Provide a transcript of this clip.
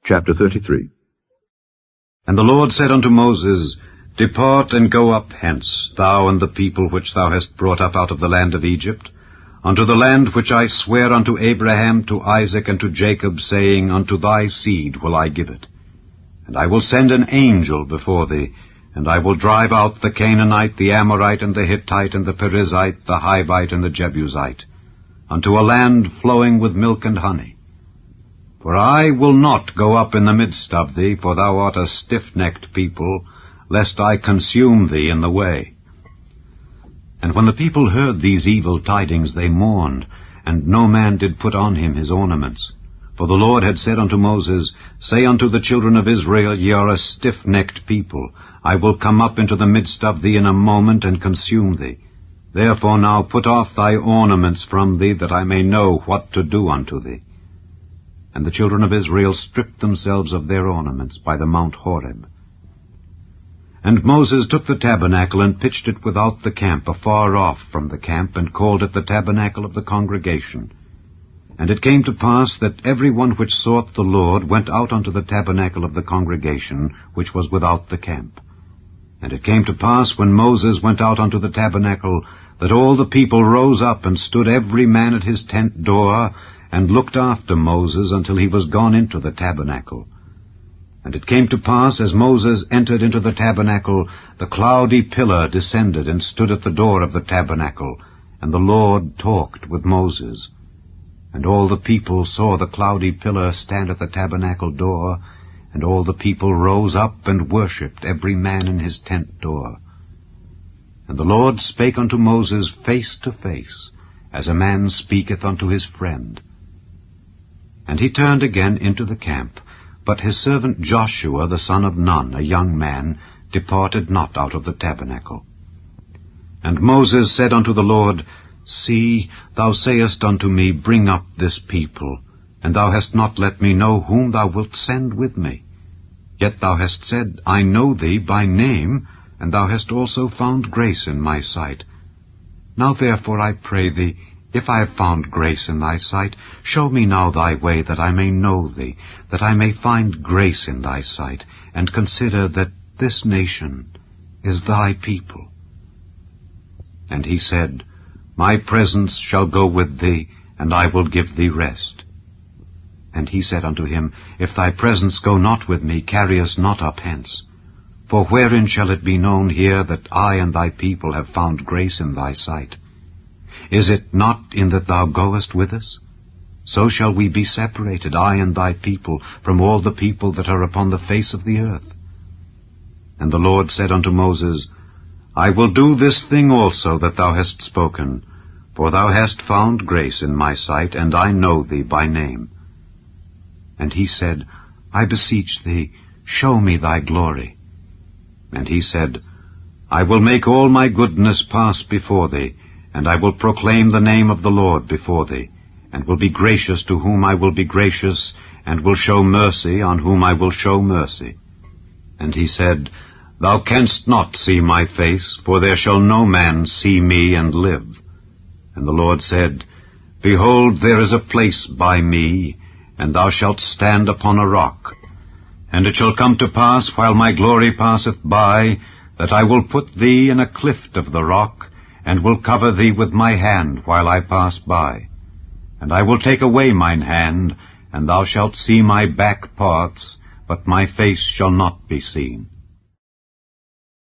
Chapter 33. And the Lord said unto Moses, Depart and go up hence, thou and the people which thou hast brought up out of the land of Egypt, unto the land which I swear unto Abraham, to Isaac, and to Jacob, saying, Unto thy seed will I give it. And I will send an angel before thee, and I will drive out the Canaanite, the Amorite, and the Hittite, and the Perizzite, the Hivite, and the Jebusite, unto a land flowing with milk and honey. For I will not go up in the midst of thee, for thou art a stiff-necked people, lest I consume thee in the way. And when the people heard these evil tidings, they mourned, and no man did put on him his ornaments. For the Lord had said unto Moses, Say unto the children of Israel, Ye are a stiff-necked people. I will come up into the midst of thee in a moment, and consume thee. Therefore now put off thy ornaments from thee, that I may know what to do unto thee. And the children of Israel stripped themselves of their ornaments by the Mount Horeb. And Moses took the tabernacle, and pitched it without the camp, afar off from the camp, and called it the tabernacle of the congregation. And it came to pass that every one which sought the Lord went out unto the tabernacle of the congregation, which was without the camp. And it came to pass, when Moses went out unto the tabernacle, that all the people rose up, and stood every man at his tent door, and looked after Moses until he was gone into the tabernacle. And it came to pass, as Moses entered into the tabernacle, the cloudy pillar descended and stood at the door of the tabernacle, and the Lord talked with Moses. And all the people saw the cloudy pillar stand at the tabernacle door, and all the people rose up and worshipped, every man in his tent door. And the Lord spake unto Moses face to face, as a man speaketh unto his friend. And he turned again into the camp, but his servant Joshua the son of Nun, a young man, departed not out of the tabernacle. And Moses said unto the Lord, See, thou sayest unto me, Bring up this people, and thou hast not let me know whom thou wilt send with me. Yet thou hast said, I know thee by name, and thou hast also found grace in my sight. Now therefore I pray thee, if I have found grace in thy sight, show me now thy way, that I may know thee, that I may find grace in thy sight, and consider that this nation is thy people. And he said, My presence shall go with thee, and I will give thee rest. And he said unto him, If thy presence go not with me, carry us not up hence. For wherein shall it be known here that I and thy people have found grace in thy sight? Is it not in that thou goest with us? So shall we be separated, I and thy people, from all the people that are upon the face of the earth. And the Lord said unto Moses, I will do this thing also that thou hast spoken, for thou hast found grace in my sight, and I know thee by name. And he said, I beseech thee, show me thy glory. And he said, I will make all my goodness pass before thee, and I will proclaim the name of the Lord before thee, and will be gracious to whom I will be gracious, and will show mercy on whom I will show mercy. And he said, Thou canst not see my face, for there shall no man see me and live. And the Lord said, Behold, there is a place by me, and thou shalt stand upon a rock. And it shall come to pass, while my glory passeth by, that I will put thee in a clift of the rock, and will cover thee with my hand while I pass by. And I will take away mine hand, and thou shalt see my back parts, but my face shall not be seen.